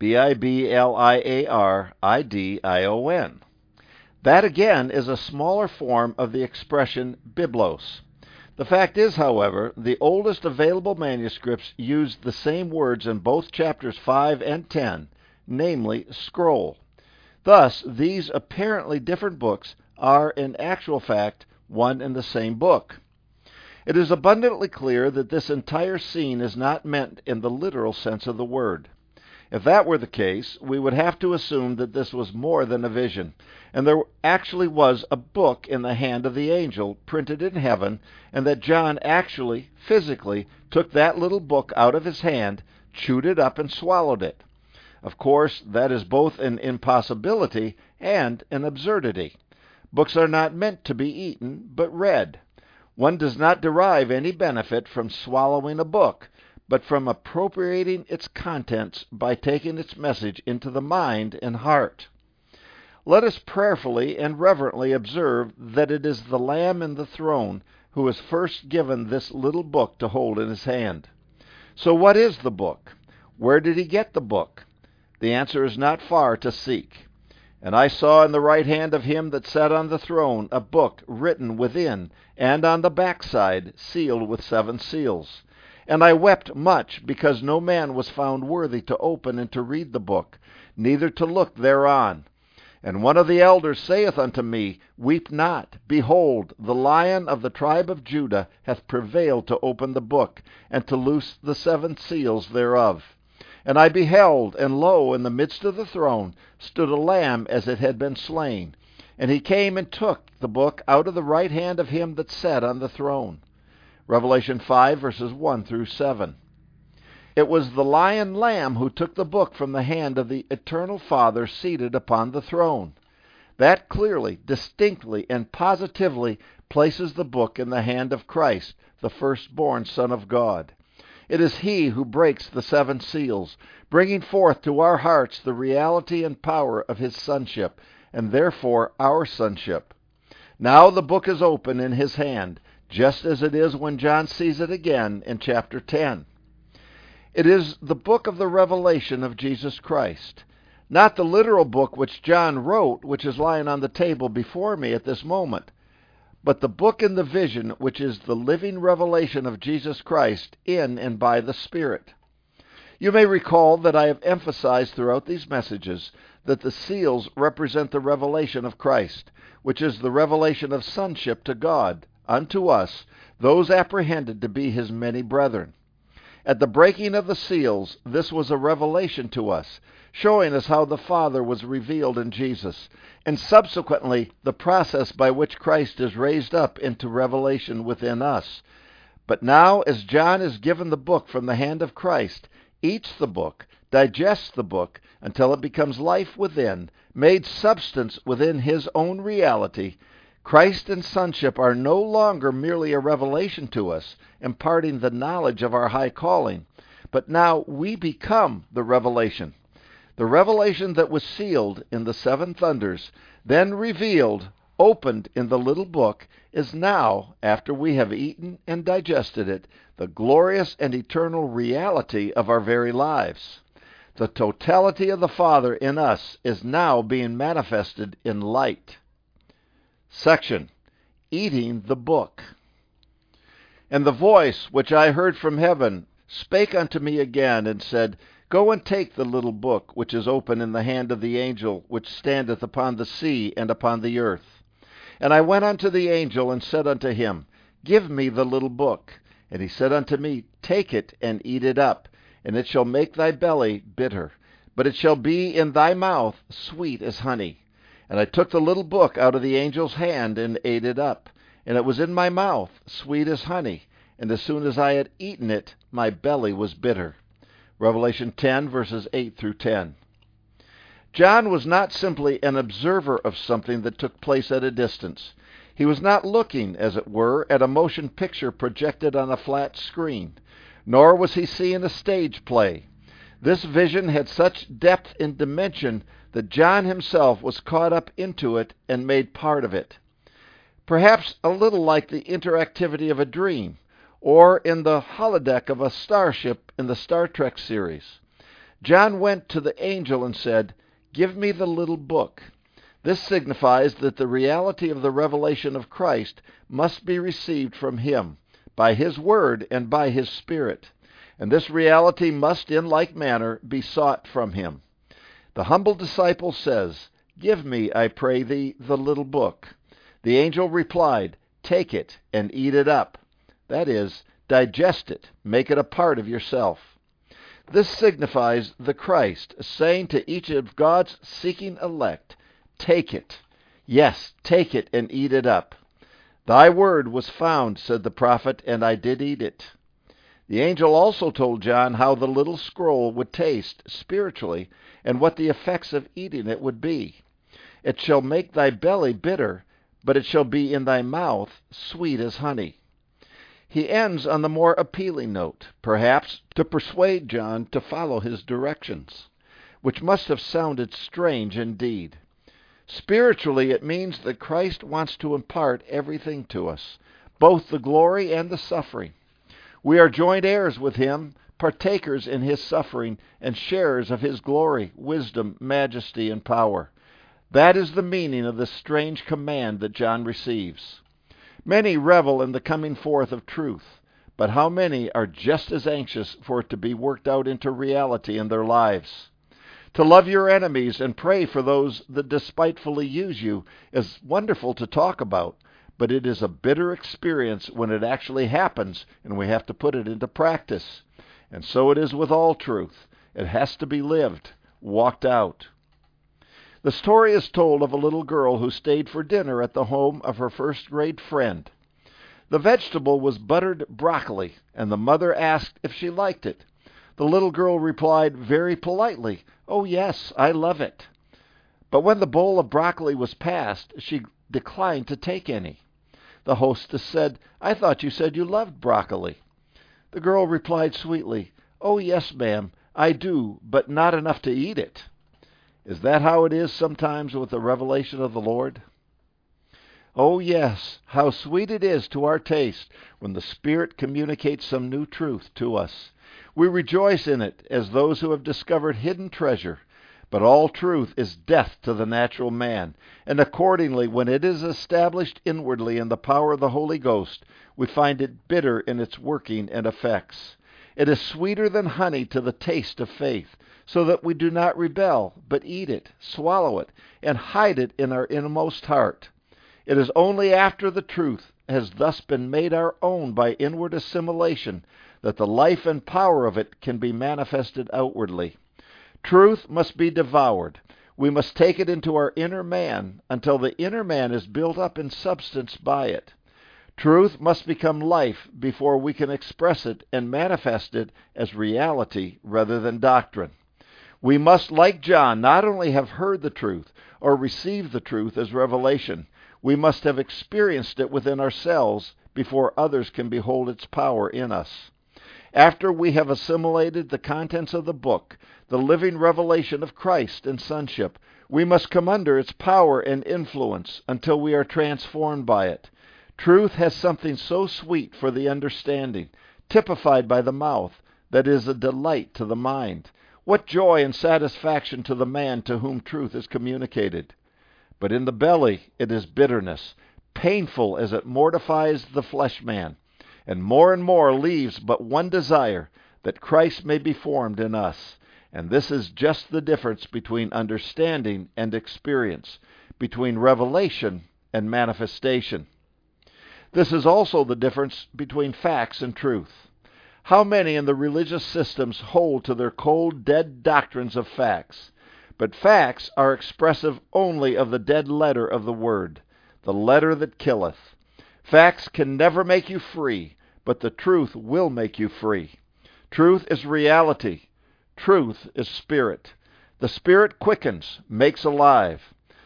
[SPEAKER 1] B-I-B-L-I-A-R-I-D-I-O-N. That again is a smaller form of the expression biblos. The fact is, however, the oldest available manuscripts used the same words in both chapters 5 and 10, namely scroll. Thus, these apparently different books are in actual fact one and the same book. It is abundantly clear that this entire scene is not meant in the literal sense of the word. If that were the case, we would have to assume that this was more than a vision, and there actually was a book in the hand of the angel printed in heaven, and that John actually, physically, took that little book out of his hand, chewed it up, and swallowed it. Of course, that is both an impossibility and an absurdity. Books are not meant to be eaten, but read. One does not derive any benefit from swallowing a book, but from appropriating its contents by taking its message into the mind and heart. Let us prayerfully and reverently observe that it is the Lamb in the throne who was first given this little book to hold in his hand. So what is the book? Where did he get the book? The answer is not far to seek. And I saw in the right hand of him that sat on the throne a book written within, and on the backside, sealed with 7 seals. And I wept much, because no man was found worthy to open and to read the book, neither to look thereon. And one of the elders saith unto me, Weep not. Behold, the Lion of the tribe of Judah hath prevailed to open the book, and to loose the 7 seals thereof. And I beheld, and lo, in the midst of the throne stood a lamb as it had been slain. And he came and took the book out of the right hand of him that sat on the throne. Revelation 5, verses 1 through 7. It was the lion lamb who took the book from the hand of the eternal Father seated upon the throne. That clearly, distinctly, and positively places the book in the hand of Christ, the firstborn Son of God. It is he who breaks the 7 seals, bringing forth to our hearts the reality and power of his sonship, and therefore our sonship. Now the book is open in his hand, just as it is when John sees it again in chapter 10. It is the book of the revelation of Jesus Christ, not the literal book which John wrote, which is lying on the table before me at this moment, but the book in the vision, which is the living revelation of Jesus Christ in and by the Spirit. You may recall that I have emphasized throughout these messages that the seals represent the revelation of Christ, which is the revelation of sonship to God, unto us, those apprehended to be his many brethren. At the breaking of the seals, this was a revelation to us, showing us how the Father was revealed in Jesus, and subsequently the process by which Christ is raised up into revelation within us. But now, as John is given the book from the hand of Christ, eats the book, digests the book, until it becomes life within, made substance within his own reality, Christ and sonship are no longer merely a revelation to us, imparting the knowledge of our high calling, but now we become the revelation. The revelation that was sealed in the 7 thunders, then revealed, opened in the little book, is now, after we have eaten and digested it, the glorious and eternal reality of our very lives. The totality of the Father in us is now being manifested in light. Section: Eating the Book. And the voice which I heard from heaven spake unto me again, and said, Go and take the little book which is open in the hand of the angel which standeth upon the sea and upon the earth. And I went unto the angel, and said unto him, Give me the little book. And he said unto me, Take it, and eat it up, and it shall make thy belly bitter, but it shall be in thy mouth sweet as honey. And I took the little book out of the angel's hand, and ate it up, and it was in my mouth sweet as honey, and as soon as I had eaten it, my belly was bitter. Revelation 10, verses 8 through 10. John was not simply an observer of something that took place at a distance. He was not looking, as it were, at a motion picture projected on a flat screen, nor was he seeing a stage play. This vision had such depth and dimension that John himself was caught up into it and made part of it. Perhaps a little like the interactivity of a dream, or in the holodeck of a starship in the Star Trek series. John went to the angel and said, Give me the little book. This signifies that the reality of the revelation of Christ must be received from him, by His Word and by His Spirit. And this reality must in like manner be sought from Him. The humble disciple says, "Give me, I pray thee, the little book." The angel replied, "Take it and eat it up." That is, digest it, make it a part of yourself. This signifies the Christ saying to each of God's seeking elect, "Take it. Yes, take it and eat it up. Thy word was found," said the prophet, "and I did eat it." The angel also told John how the little scroll would taste spiritually and what the effects of eating it would be. "It shall make thy belly bitter, but it shall be in thy mouth sweet as honey." He ends on the more appealing note, perhaps to persuade John to follow his directions, which must have sounded strange indeed. Spiritually, it means that Christ wants to impart everything to us, both the glory and the suffering. We are joint heirs with Him, partakers in His suffering, and sharers of His glory, wisdom, majesty, and power. That is the meaning of this strange command that John receives. Many revel in the coming forth of truth, but how many are just as anxious for it to be worked out into reality in their lives? To love your enemies and pray for those that despitefully use you is wonderful to talk about, but it is a bitter experience when it actually happens and we have to put it into practice. And so it is with all truth. It has to be lived, walked out. The story is told of a little girl who stayed for dinner at the home of her first-grade friend. The vegetable was buttered broccoli, and the mother asked if she liked it. The little girl replied very politely, "Oh, yes, I love it." But when the bowl of broccoli was passed, she declined to take any. The hostess said, "I thought you said you loved broccoli." The girl replied sweetly, "Oh, yes, ma'am, I do, but not enough to eat it." Is that how it is sometimes with the revelation of the Lord? Oh, yes, how sweet it is to our taste when the Spirit communicates some new truth to us. We rejoice in it as those who have discovered hidden treasure. But all truth is death to the natural man, and accordingly, when it is established inwardly in the power of the Holy Ghost, we find it bitter in its working and effects. It is sweeter than honey to the taste of faith, so that we do not rebel, but eat it, swallow it, and hide it in our inmost heart. It is only after the truth has thus been made our own by inward assimilation that the life and power of it can be manifested outwardly. Truth must be devoured. We must take it into our inner man until the inner man is built up in substance by it. Truth must become life before we can express it and manifest it as reality rather than doctrine. We must, like John, not only have heard the truth or received the truth as revelation, we must have experienced it within ourselves before others can behold its power in us. After we have assimilated the contents of the book, the living revelation of Christ and sonship, we must come under its power and influence until we are transformed by it. Truth has something so sweet for the understanding, typified by the mouth, that is a delight to the mind. What joy and satisfaction to the man to whom truth is communicated. But in the belly it is bitterness, painful as it mortifies the flesh man, and more leaves but one desire, that Christ may be formed in us. And this is just the difference between understanding and experience, between revelation and manifestation. This is also the difference between facts and truth. How many in the religious systems hold to their cold, dead doctrines of facts? But facts are expressive only of the dead letter of the Word, the letter that killeth. Facts can never make you free, but the truth will make you free. Truth is reality. Truth is Spirit. The Spirit quickens, makes alive.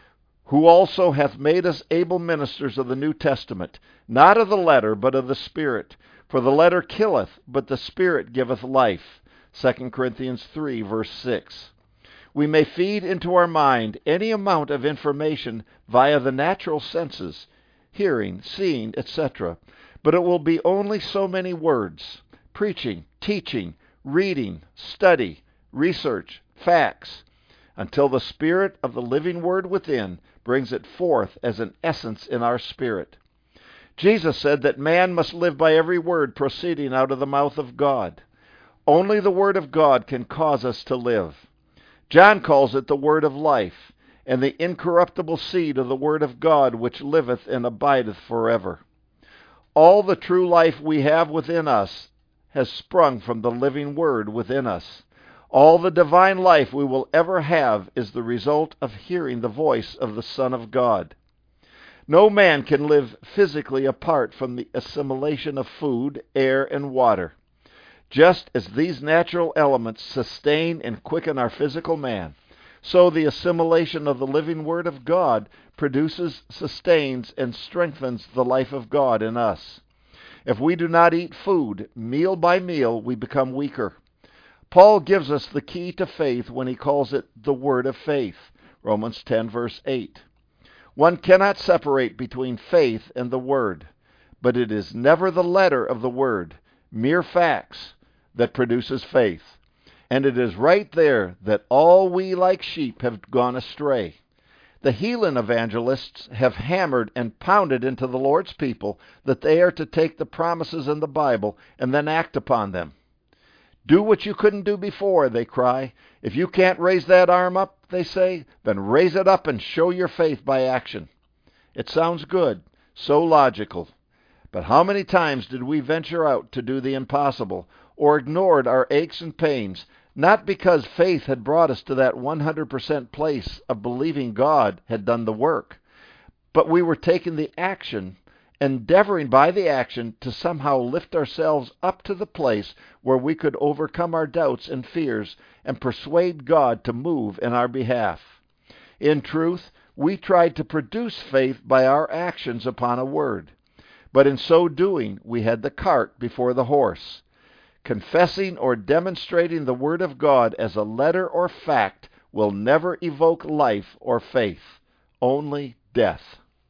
[SPEAKER 1] Who also hath made us able ministers of the New Testament, not of the letter, but of the Spirit. For the letter killeth, but the Spirit giveth life. 2 Corinthians 3, verse 6. We may feed into our mind any amount of information via the natural senses, hearing, seeing, etc., but it will be only so many words. Preaching, teaching, reading, study, research, facts, until the Spirit of the living Word within brings it forth as an essence in our spirit. Jesus said that man must live by every word proceeding out of the mouth of God. Only the Word of God can cause us to live. John calls it the Word of life, and the incorruptible seed of the Word of God, which liveth and abideth forever. All the true life we have within us has sprung from the living Word within us. All the divine life we will ever have is the result of hearing the voice of the Son of God. No man can live physically apart from the assimilation of food, air, and water. Just as these natural elements sustain and quicken our physical man, so the assimilation of the living Word of God produces, sustains, and strengthens the life of God in us. If we do not eat food, meal by meal, we become weaker. Paul gives us the key to faith when he calls it the word of faith, Romans 10, verse 8. One cannot separate between faith and the word, but it is never the letter of the word, mere facts, that produces faith. And it is right there that all we like sheep have gone astray. The heathen evangelists have hammered and pounded into the Lord's people that they are to take the promises in the Bible and then act upon them. Do what you couldn't do before, they cry. If you can't raise that arm up, they say, then raise it up and show your faith by action. It sounds good, so logical. But how many times did we venture out to do the impossible, or ignored our aches and pains, not because faith had brought us to that 100% place of believing God had done the work, but we were taking the action, endeavoring by the action to somehow lift ourselves up to the place where we could overcome our doubts and fears and persuade God to move in our behalf. In truth, we tried to produce faith by our actions upon a word, but in so doing we had the cart before the horse. Confessing or demonstrating the Word of God as a letter or fact will never evoke life or faith, only death.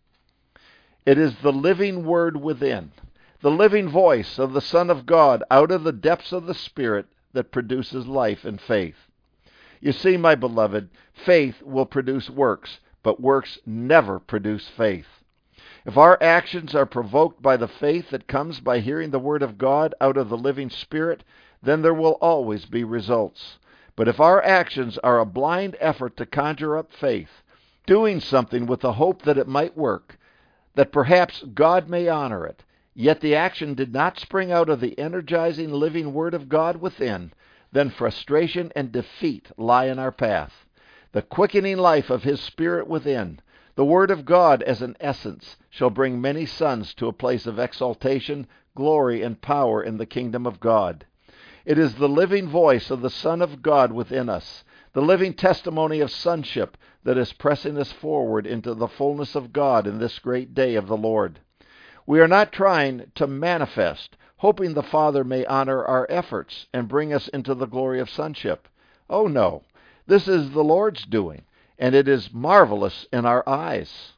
[SPEAKER 1] It is the living Word within, the living voice of the Son of God out of the depths of the Spirit that produces life and faith. You see, my beloved, faith will produce works, but works never produce faith. If our actions are provoked by the faith that comes by hearing the Word of God out of the living Spirit, then there will always be results. But if our actions are a blind effort to conjure up faith, doing something with the hope that it might work, that perhaps God may honor it, yet the action did not spring out of the energizing living Word of God within, then frustration and defeat lie in our path. The quickening life of His Spirit within, the Word of God as an essence, shall bring many sons to a place of exaltation, glory, and power in the kingdom of God. It is the living voice of the Son of God within us, the living testimony of sonship that is pressing us forward into the fullness of God in this great day of the Lord. We are not trying to manifest, hoping the Father may honor our efforts and bring us into the glory of sonship. Oh no, this is the Lord's doing, and it is marvelous in our eyes.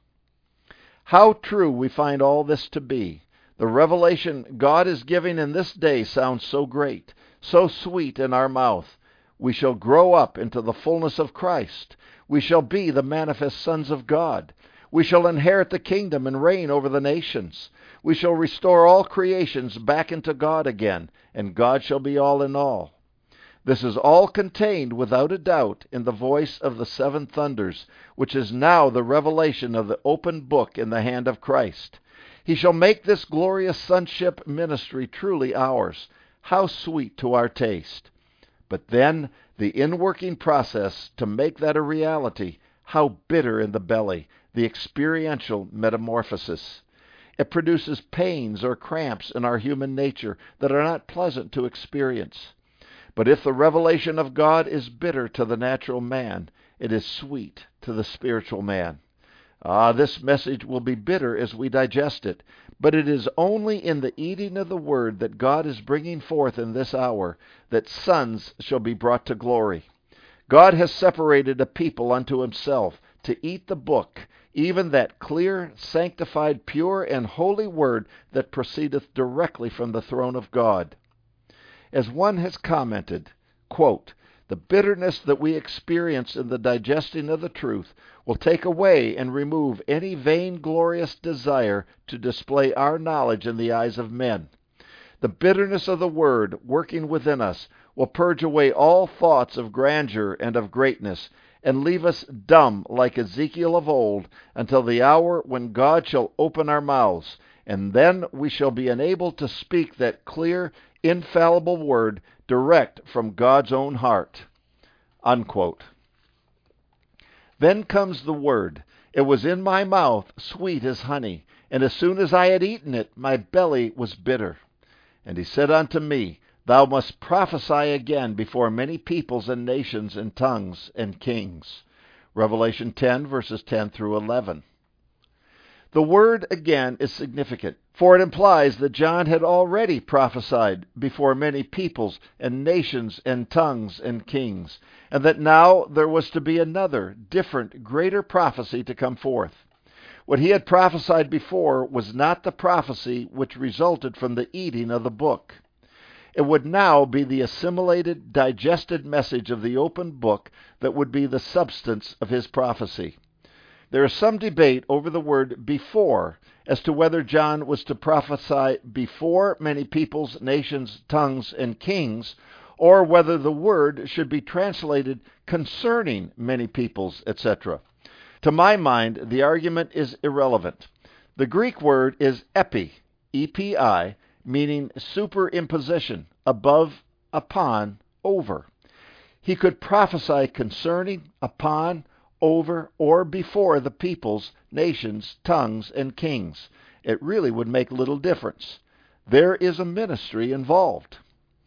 [SPEAKER 1] How true we find all this to be. The revelation God is giving in this day sounds so great, so sweet in our mouth. We shall grow up into the fullness of Christ. We shall be the manifest sons of God. We shall inherit the kingdom and reign over the nations. We shall restore all creations back into God again, and God shall be all in all. This is all contained, without a doubt, in the voice of the seven thunders, which is now the revelation of the open book in the hand of Christ. He shall make this glorious sonship ministry truly ours. How sweet to our taste! But then, the inworking process to make that a reality, how bitter in the belly, the experiential metamorphosis. It produces pains or cramps in our human nature that are not pleasant to experience. But if the revelation of God is bitter to the natural man, it is sweet to the spiritual man. This message will be bitter as we digest it, but it is only in the eating of the Word that God is bringing forth in this hour that sons shall be brought to glory. God has separated a people unto Himself to eat the book, even that clear, sanctified, pure, and holy Word that proceedeth directly from the throne of God. As one has commented, quote, "The bitterness that we experience in the digesting of the truth will take away and remove any vainglorious desire to display our knowledge in the eyes of men. The bitterness of the Word working within us will purge away all thoughts of grandeur and of greatness, and leave us dumb like Ezekiel of old, until the hour when God shall open our mouths, and then we shall be enabled to speak that clear, infallible word direct from God's own heart." Unquote. Then comes the word. "It was in my mouth, sweet as honey, and as soon as I had eaten it, my belly was bitter. And he said unto me, Thou must prophesy again before many peoples and nations and tongues and kings." Revelation 10, verses 10 through 11. The word again is significant, for it implies that John had already prophesied before many peoples and nations and tongues and kings, and that now there was to be another, different, greater prophecy to come forth. What he had prophesied before was not the prophecy which resulted from the eating of the book. It would now be the assimilated, digested message of the open book that would be the substance of his prophecy. There is some debate over the word "before" as to whether John was to prophesy before many peoples, nations, tongues, and kings, or whether the word should be translated concerning many peoples, etc. To my mind, the argument is irrelevant. The Greek word is epi, E-P-I, meaning superimposition, above, upon, over. He could prophesy concerning, upon, over, or before the peoples, nations, tongues, and kings. It really would make little difference. There is a ministry involved.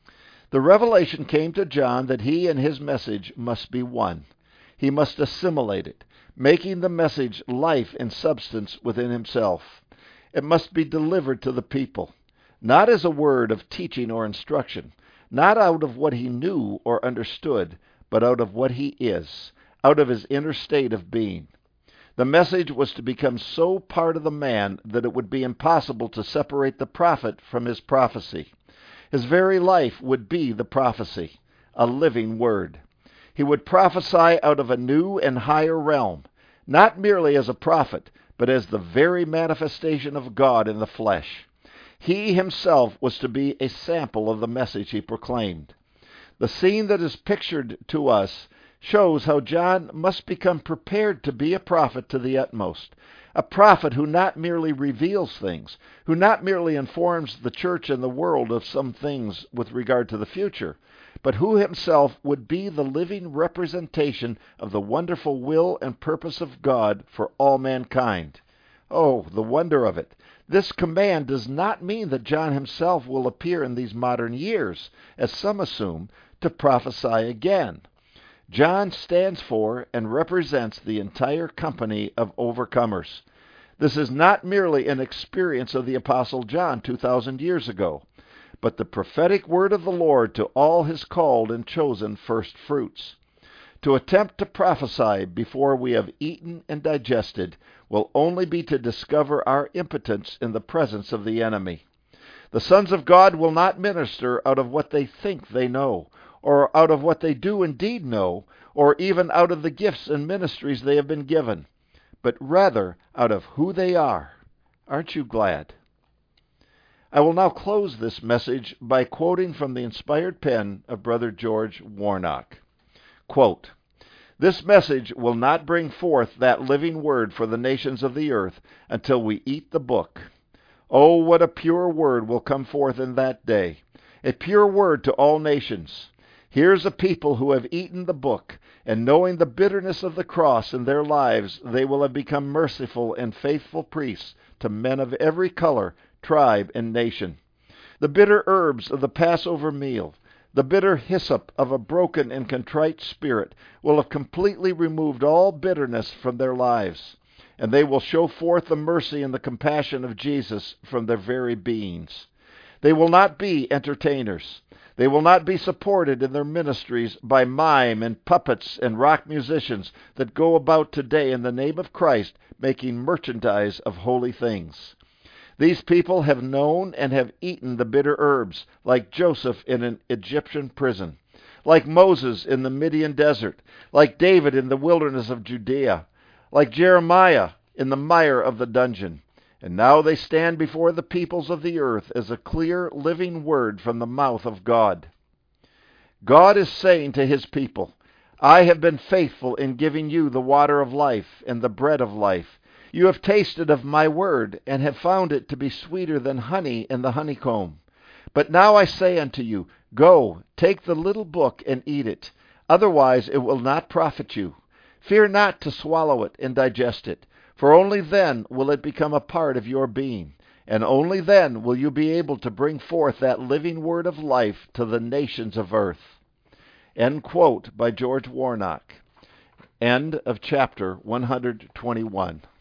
[SPEAKER 1] The revelation came to John that he and his message must be one. He must assimilate it, making the message life and substance within himself. It must be delivered to the people, not as a word of teaching or instruction, not out of what he knew or understood, but out of what he is, out of his inner state of being. The message was to become so part of the man that it would be impossible to separate the prophet from his prophecy. His very life would be the prophecy, a living word. He would prophesy out of a new and higher realm, not merely as a prophet, but as the very manifestation of God in the flesh. He himself was to be a sample of the message he proclaimed. The scene that is pictured to us shows how John must become prepared to be a prophet to the utmost, a prophet who not merely reveals things, who not merely informs the church and the world of some things with regard to the future, but who himself would be the living representation of the wonderful will and purpose of God for all mankind. Oh, the wonder of it! This command does not mean that John himself will appear in these modern years, as some assume, to prophesy again. John stands for and represents the entire company of overcomers. This is not merely an experience of the Apostle John 2,000 years ago, but the prophetic word of the Lord to all his called and chosen first fruits. To attempt to prophesy before we have eaten and digested will only be to discover our impotence in the presence of the enemy. The sons of God will not minister out of what they think they know, or out of what they do indeed know, or even out of the gifts and ministries they have been given, but rather out of who they are. Aren't you glad? I will now close this message by quoting from the inspired pen of Brother George Warnock. Quote, "This message will not bring forth that living word for the nations of the earth until we eat the book. Oh, what a pure word will come forth in that day, a pure word to all nations. Here's a people who have eaten the book, and knowing the bitterness of the cross in their lives, they will have become merciful and faithful priests to men of every color, tribe, and nation. The bitter herbs of the Passover meal, the bitter hyssop of a broken and contrite spirit will have completely removed all bitterness from their lives, and they will show forth the mercy and the compassion of Jesus from their very beings. They will not be entertainers. They will not be supported in their ministries by mime and puppets and rock musicians that go about today in the name of Christ making merchandise of holy things. These people have known and have eaten the bitter herbs, like Joseph in an Egyptian prison, like Moses in the Midian desert, like David in the wilderness of Judea, like Jeremiah in the mire of the dungeon. And now they stand before the peoples of the earth as a clear, living word from the mouth of God. God is saying to his people, I have been faithful in giving you the water of life and the bread of life. You have tasted of my word, and have found it to be sweeter than honey in the honeycomb. But now I say unto you, go, take the little book and eat it. Otherwise it will not profit you. Fear not to swallow it and digest it, for only then will it become a part of your being, and only then will you be able to bring forth that living word of life to the nations of earth. End quote by George Warnock. End of chapter 121.